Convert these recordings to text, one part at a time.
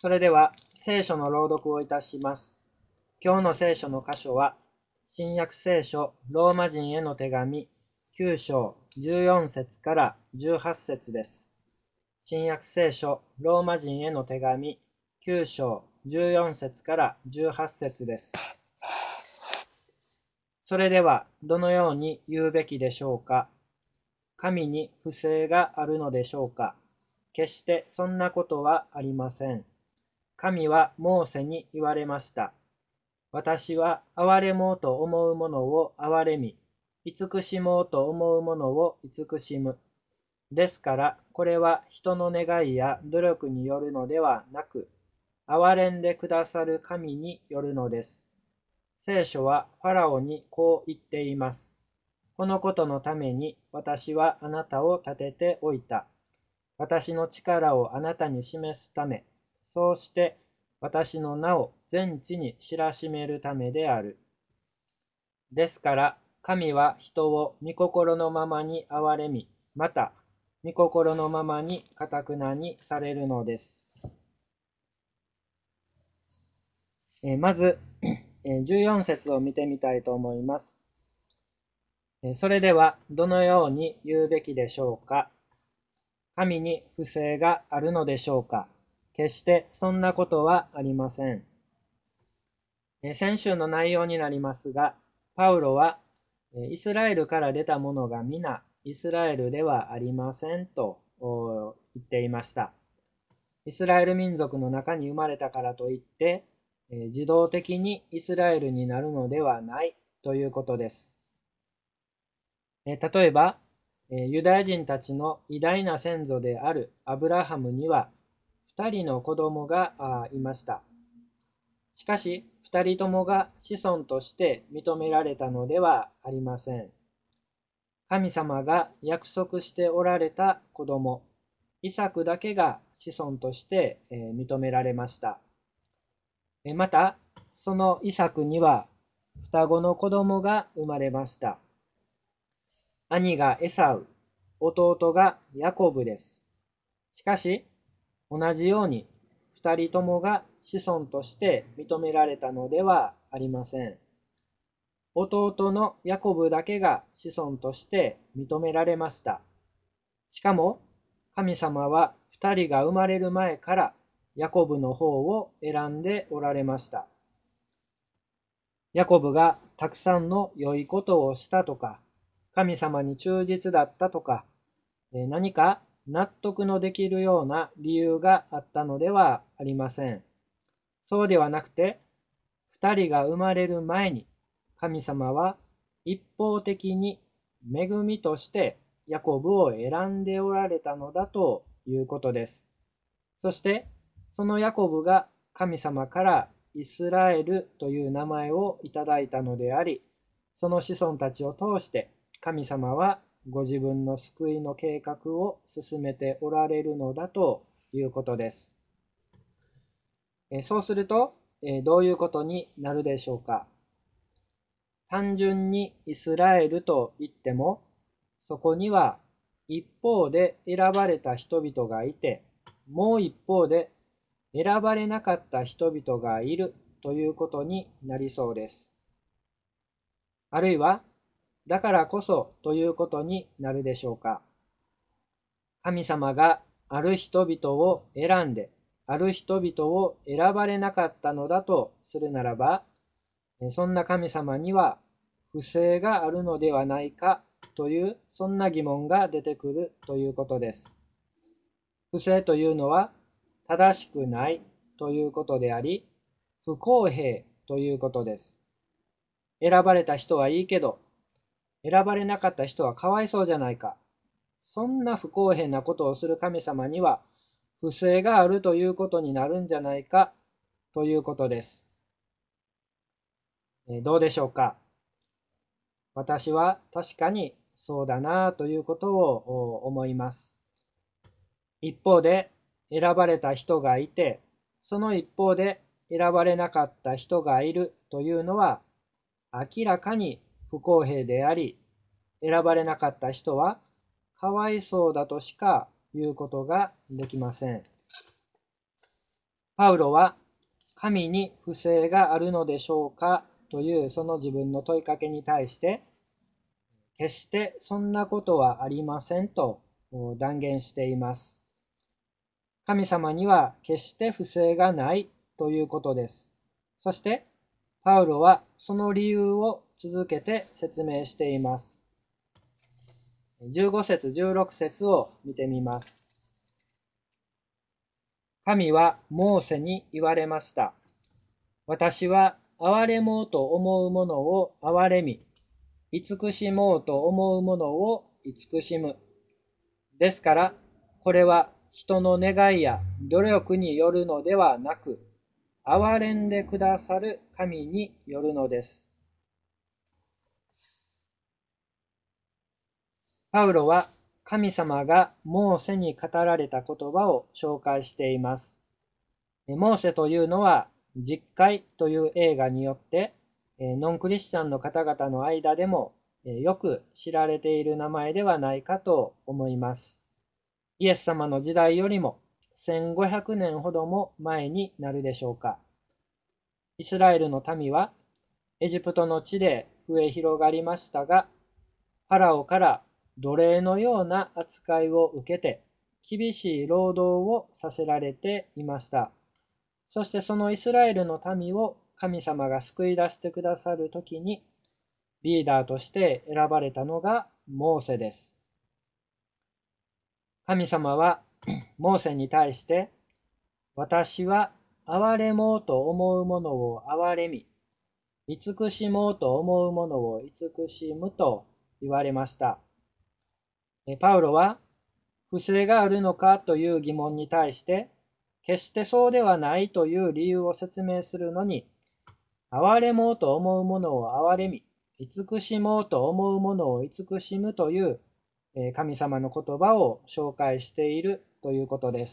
それでは聖書の朗読をいたします。今日の聖書の箇所は、新約聖書ローマ人への手紙9章14節から18節です。新約聖書ローマ人への手紙9章14節から18節です。それではどのように言うべきでしょうか。神に不正があるのでしょうか。決してそんなことはありません。神はモーセに言われました。私は憐れもうと思うものを憐れみ、慈しもうと思うものを慈しむ。ですから、これは人の願いや努力によるのではなく、憐れんでくださる神によるのです。聖書はファラオにこう言っています。このことのために私はあなたを立てておいた。私の力をあなたに示すため、そうして私の名を全地に知らしめるためである。ですから、神は人を御心のままに憐れみ、また、御心のままに堅なにされるのです。まず、14節を見てみたいと思います。それでは、どのように言うべきでしょうか。神に不正があるのでしょうか。決してそんなことはありません。先週の内容になりますが、パウロはイスラエルから出た者が皆イスラエルではありませんと言っていました。イスラエル民族の中に生まれたからといって、自動的にイスラエルになるのではないということです。例えば、ユダヤ人たちの偉大な先祖であるアブラハムには2人の子供がいました。しかし、2人ともが子孫として認められたのではありません。神様が約束しておられた子供、イサクだけが子孫として認められました。また、そのイサクには双子の子供が生まれました。兄がエサウ、弟がヤコブです。しかし、同じように二人ともが子孫として認められたのではありません。弟のヤコブだけが子孫として認められました。しかも、神様は二人が生まれる前からヤコブの方を選んでおられました。ヤコブがたくさんの良いことをしたとか、神様に忠実だったとか、何か納得のできるような理由があったのではありません。そうではなくて、二人が生まれる前に、神様は一方的に恵みとしてヤコブを選んでおられたのだということです。そして、そのヤコブが神様からイスラエルという名前をいただいたのであり、その子孫たちを通して神様はご自分の救いの計画を進めておられるのだということです。そうすると、どういうことになるでしょうか。単純にイスラエルと言っても、そこには一方で選ばれた人々がいて、もう一方で選ばれなかった人々がいるということになりそうです。あるいは、だからこそということになるでしょうか。神様がある人々を選んで、ある人々を選ばれなかったのだとするならば、そんな神様には不正があるのではないかという、そんな疑問が出てくるということです。不正というのは正しくないということであり、不公平ということです。選ばれた人はいいけど、選ばれなかった人はかわいそうじゃないか。そんな不公平なことをする神様には、不正があるということになるんじゃないかということです。どうでしょうか。私は確かにそうだなということを思います。一方で選ばれた人がいて、その一方で選ばれなかった人がいるというのは明らかに不公平であり、選ばれなかった人はかわいそうだとしか言うことができません。 パウロは、神に不正があるのでしょうかというその自分の問いかけに対して、決してそんなことはありませんと断言しています。神様には決して不正がないということです。そして、パウロはその理由を続けて説明しています。15節16節を見てみます。神はモーセに言われました。私は憐れもうと思うものを憐れみ、慈しもうと思うものを慈しむ。ですから、これは人の願いや努力によるのではなく、憐れんでくださる神によるのです。パウロは神様がモーセに語られた言葉を紹介しています。モーセというのは、実会という映画によって、ノンクリスチャンの方々の間でもよく知られている名前ではないかと思います。イエス様の時代よりも1500年ほども前になるでしょうか。イスラエルの民はエジプトの地で増え広がりましたが、パラオから奴隷のような扱いを受けて、厳しい労働をさせられていました。そしてそのイスラエルの民を神様が救い出してくださるときに、リーダーとして選ばれたのがモーセです。神様はモーセに対して、私は憐れもうと思うものを憐れみ、慈しもうと思うものを慈しむと言われました。パウロは、不正があるのかという疑問に対して、決してそうではないという理由を説明するのに、憐れもうと思うものを憐れみ、慈しもうと思うものを慈しむという神様の言葉を紹介しているということです。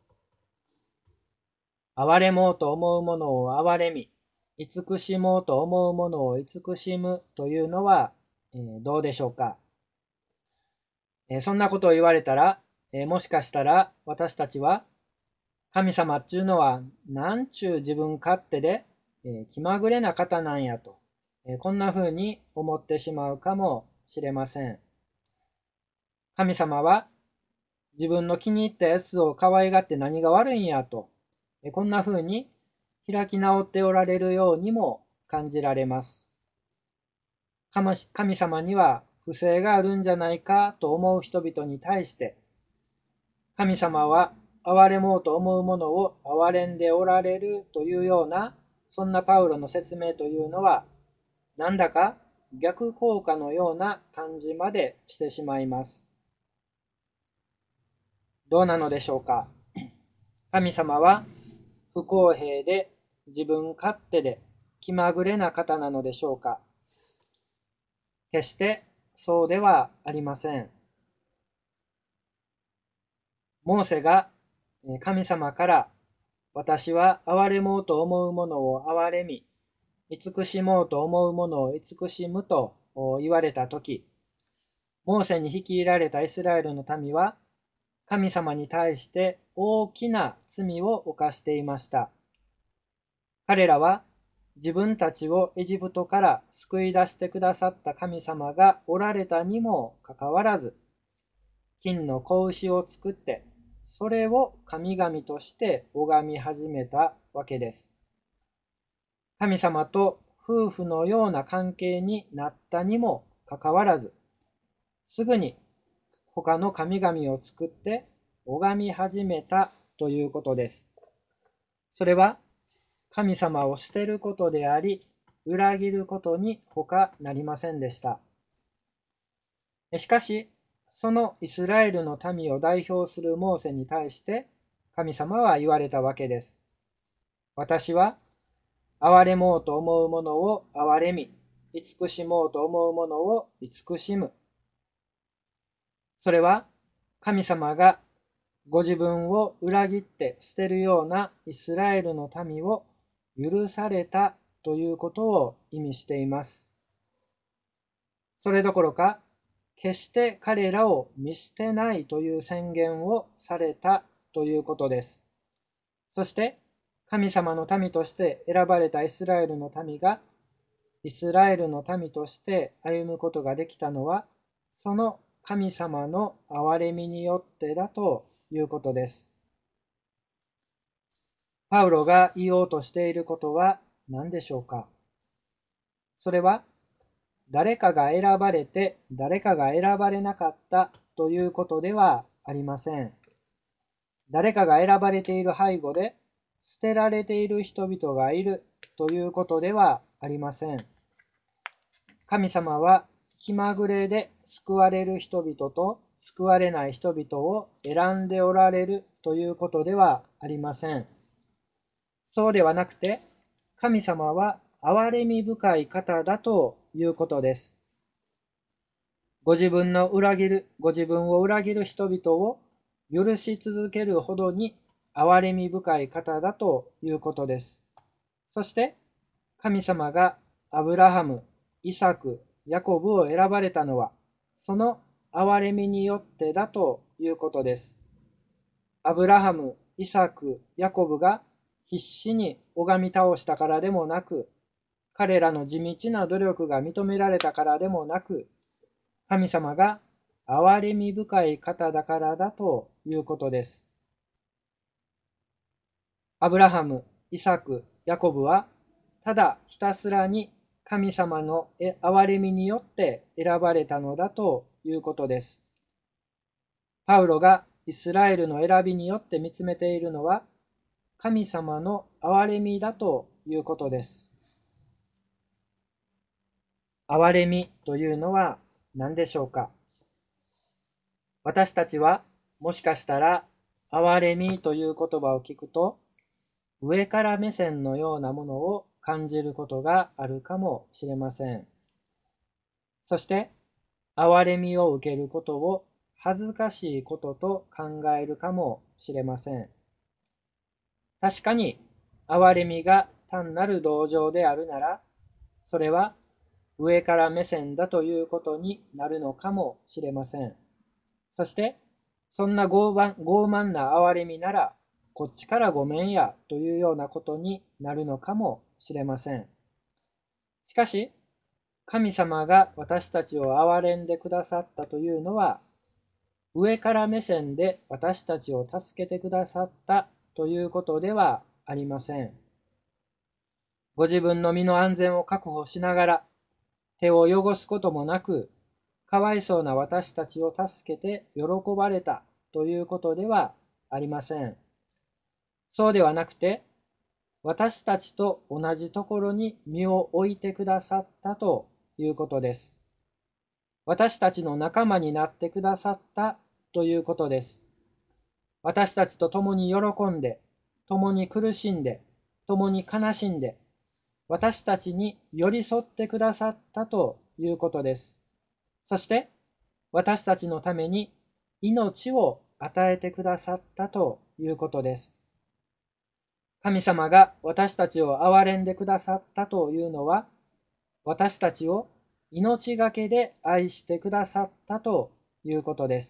憐れもうと思うものを憐れみ、慈しもうと思うものを慈しむというのはどうでしょうか。そんなことを言われたら、もしかしたら私たちは神様っていうのはなんちゅう自分勝手で気まぐれな方なんやと、こんな風に思ってしまうかもしれません。神様は自分の気に入ったやつを可愛がって何が悪いんやと、こんな風に開き直っておられるようにも感じられます。神様には不正があるんじゃないかと思う人々に対して、神様は憐れもうと思うものを憐れんでおられるというような、そんなパウロの説明というのは、なんだか逆効果のような感じまでしてしまいます。どうなのでしょうか。神様は不公平で自分勝手で気まぐれな方なのでしょうか。決してそうではありません。モーセが神様から私は憐れもうと思うものを憐れみ、慈しもうと思うものを慈しむと言われたとき、モーセに率いられたイスラエルの民は、神様に対して大きな罪を犯していました。彼らは自分たちをエジプトから救い出してくださった神様がおられたにもかかわらず、金の子牛を作って、それを神々として拝み始めたわけです。神様と夫婦のような関係になったにもかかわらず、すぐに他の神々を作って拝み始めたということです。それは神様を捨てることであり、裏切ることに他なりませんでした。しかし、そのイスラエルの民を代表するモーセに対して神様は言われたわけです。私は憐れもうと思うものを憐れみ、慈しもうと思うものを慈しむ。それは神様がご自分を裏切って捨てるようなイスラエルの民を許されたということを意味しています。それどころか、決して彼らを見捨てないという宣言をされたということです。そして、 神様の民として選ばれたイスラエルの民がイスラエルの民として歩むことができたのは、その神様の憐れみによってだということです。パウロが言おうとしていることは何でしょうか。それは、誰かが選ばれて誰かが選ばれなかったということではありません。誰かが選ばれている背後で捨てられている人々がいるということではありません。神様は気まぐれで救われる人々と救われない人々を選んでおられるということではありません。そうではなくて、神様は憐れみ深い方だということです。ご自分を裏切る人々を許し続けるほどに憐れみ深い方だということです。そして、神様がアブラハム、イサク、ヤコブを選ばれたのは、その憐れみによってだということです。アブラハム、イサク、ヤコブが必死に拝み倒したからでもなく、彼らの地道な努力が認められたからでもなく、神様が憐れみ深い方だからだということです。アブラハム、イサク、ヤコブは、ただひたすらに神様の憐れみによって選ばれたのだということです。パウロがイスラエルの選びによって見つめているのは、神様の憐れみだということです。憐れみというのは何でしょうか。私たちはもしかしたら憐れみという言葉を聞くと、上から目線のようなものを感じることがあるかもしれません。そして、憐れみを受けることを恥ずかしいことと考えるかもしれません。確かに、憐れみが単なる同情であるなら、それは上から目線だということになるのかもしれません。そして、そんな傲慢な憐れみなら、こっちからごめんやというようなことになるのかもしれません。しかし、神様が私たちを憐れんでくださったというのは、上から目線で私たちを助けてくださったということではありません。ご自分の身の安全を確保しながら、手を汚すこともなく、かわいそうな私たちを助けて喜ばれたということではありません。そうではなくて、私たちと同じところに身を置いてくださったということです。私たちの仲間になってくださったということです。私たちと共に喜んで、共に苦しんで、共に悲しんで、私たちに寄り添ってくださったということです。そして、私たちのために命を与えてくださったということです。神様が私たちを憐れんでくださったというのは、私たちを命がけで愛してくださったということです。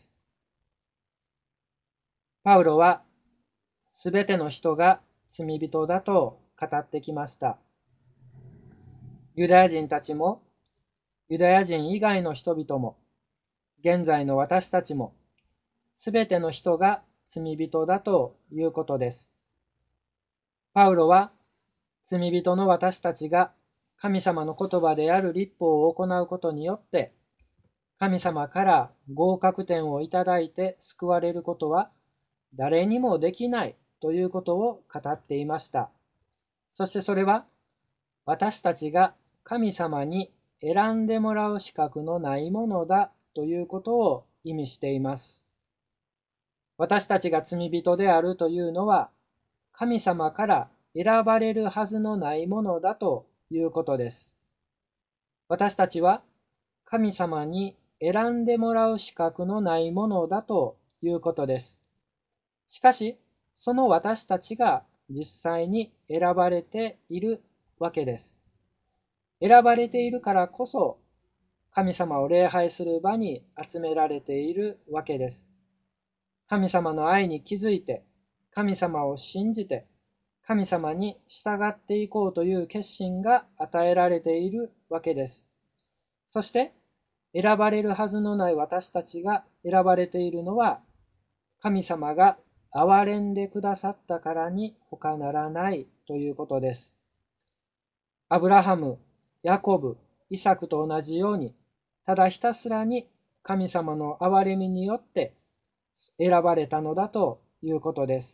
パウロはすべての人が罪人だと語ってきました。ユダヤ人たちも、ユダヤ人以外の人々も、現在の私たちも、すべての人が罪人だということです。パウロは、罪人の私たちが神様の言葉である律法を行うことによって、神様から合格点をいただいて救われることは誰にもできないということを語っていました。そしてそれは私たちが神様に選んでもらう資格のないものだということを意味しています。私たちが罪人であるというのは神様から選ばれるはずのないものだということです。私たちは神様に選んでもらう資格のないものだということです。しかし、その私たちが実際に選ばれているわけです。選ばれているからこそ、神様を礼拝する場に集められているわけです。神様の愛に気づいて、神様を信じて、 神様に従っていこうという決心が与えられているわけです。そして、選ばれるはずのない私たちが選ばれているのは、神様が憐れんでくださったからに他ならないということです。アブラハム、ヤコブ、イサクと同じように、ただひたすらに神様の憐れみによって選ばれたのだということです。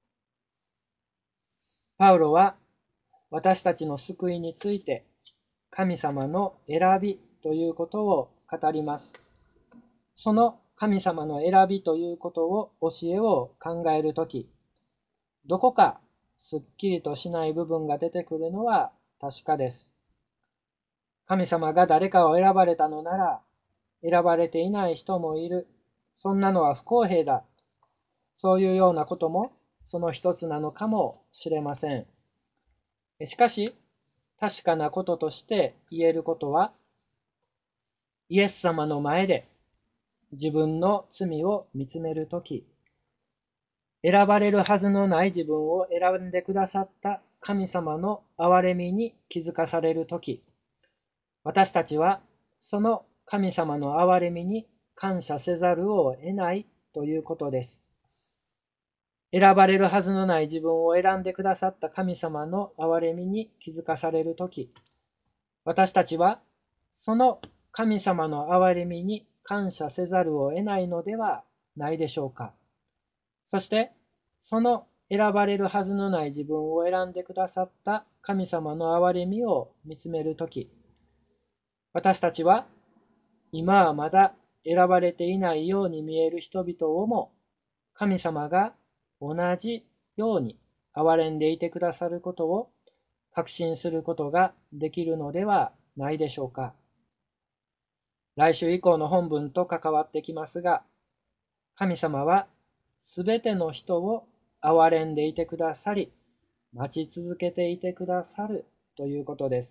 パウロは私たちの救いについて神様の選びということを語ります。その神様の選びということを教えを考えるとき、どこかすっきりとしない部分が出てくるのは確かです。神様が誰かを選ばれたのなら、選ばれていない人もいる。そんなのは不公平だ。そういうようなこともその一つなのかもしれません。しかし、確かなこととして言えることは、イエス様の前で自分の罪を見つめるとき、選ばれるはずのない自分を選んでくださった神様の憐れみに気づかされるとき、私たちはその神様の憐れみに感謝せざるを得ないということです。選ばれるはずのない自分を選んでくださった神様の憐れみに気づかされるとき、私たちはその神様の憐れみに感謝せざるを得ないのではないでしょうか。そして、その選ばれるはずのない自分を選んでくださった神様の憐れみを見つめるとき、私たちは今はまだ選ばれていないように見える人々をも神様が同じように憐れんでいてくださることを確信することができるのではないでしょうか。来週以降の本文と関わってきますが、神様はすべての人を憐れんでいてくださり、待ち続けていてくださるということです。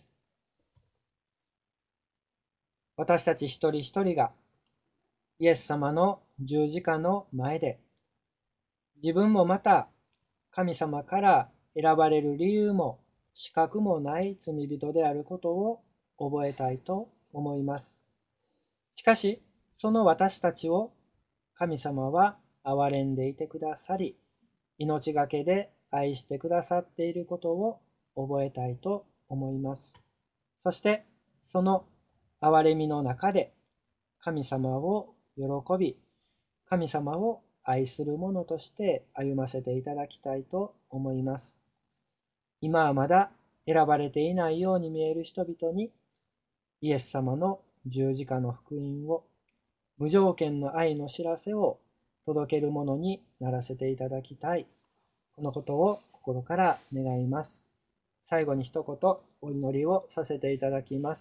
私たち一人一人がイエス様の十字架の前で、自分もまた神様から選ばれる理由も資格もない罪人であることを覚えたいと思います。しかし、その私たちを神様は憐れんでいてくださり、命がけで愛してくださっていることを覚えたいと思います。そして、その憐れみの中で神様を喜び、神様を愛する者として歩ませていただきたいと思います。今はまだ選ばれていないように見える人々に、イエス様の十字架の福音を、無条件の愛の知らせを届けるものにならせていただきたい。このことを心から願います。最後に一言お祈りをさせていただきます。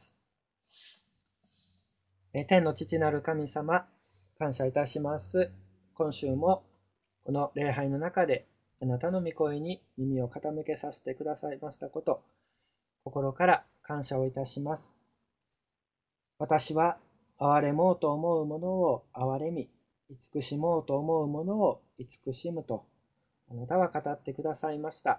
天の父なる神様、感謝いたします。今週もこの礼拝の中であなたの御声に耳を傾けさせてくださいましたこと、心から感謝をいたします。私は憐れもうと思うものを憐れみ、慈しもうと思うものを慈しむと、あなたは語ってくださいました。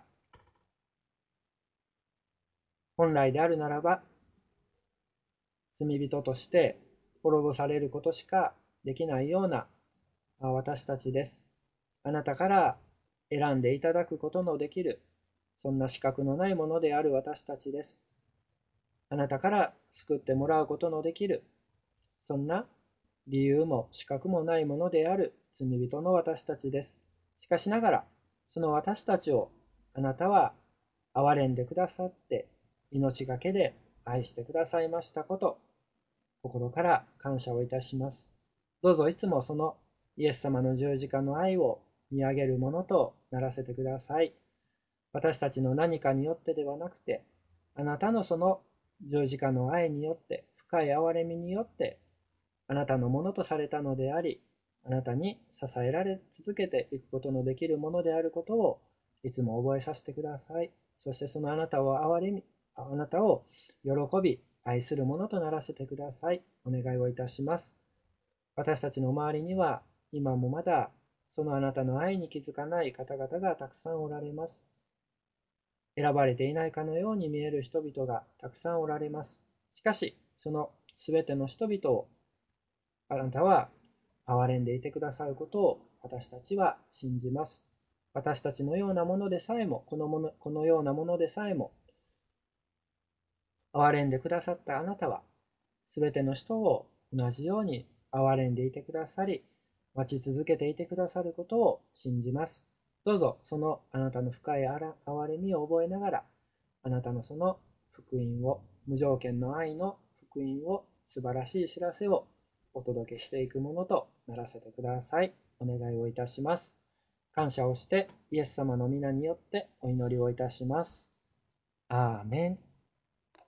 本来であるならば、罪人として滅ぼされることしかできないような私たちです。あなたから選んでいただくことのできる、そんな資格のないものである私たちです。あなたから救ってもらうことのできる、そんな理由も資格もないものである罪人の私たちです。しかしながら、その私たちをあなたは憐れんでくださって、命がけで愛してくださいましたこと、心から感謝をいたします。どうぞいつもそのイエス様の十字架の愛を見上げるものとならせてください。私たちの何かによってではなくて、あなたのその十字架の愛によって、深い憐れみによって、あなたのものとされたのであり、あなたに支えられ続けていくことのできるものであることをいつも覚えさせてください。そしてそのあなたを憐れみ、あなたを喜び、愛するものとならせてください。お願いをいたします。私たちの周りには、今もまだそのあなたの愛に気づかない方々がたくさんおられます。 選ばれていないかのように見える人々がたくさんおられます。しかし、そのすべての人々をあなたは憐れんでいてくださることを私たちは信じます。私たちのようなものでさえも、このようなものでさえも、憐れんでくださったあなたは、すべての人を同じように憐れんでいてくださり、待ち続けていてくださることを信じます。どうぞ、そのあなたの深い憐れみを覚えながら、あなたのその福音を、無条件の愛の福音を、素晴らしい知らせをお届けしていくものとならせてください。お願いをいたします。感謝をして、イエス様の皆によってお祈りをいたします。アーメン。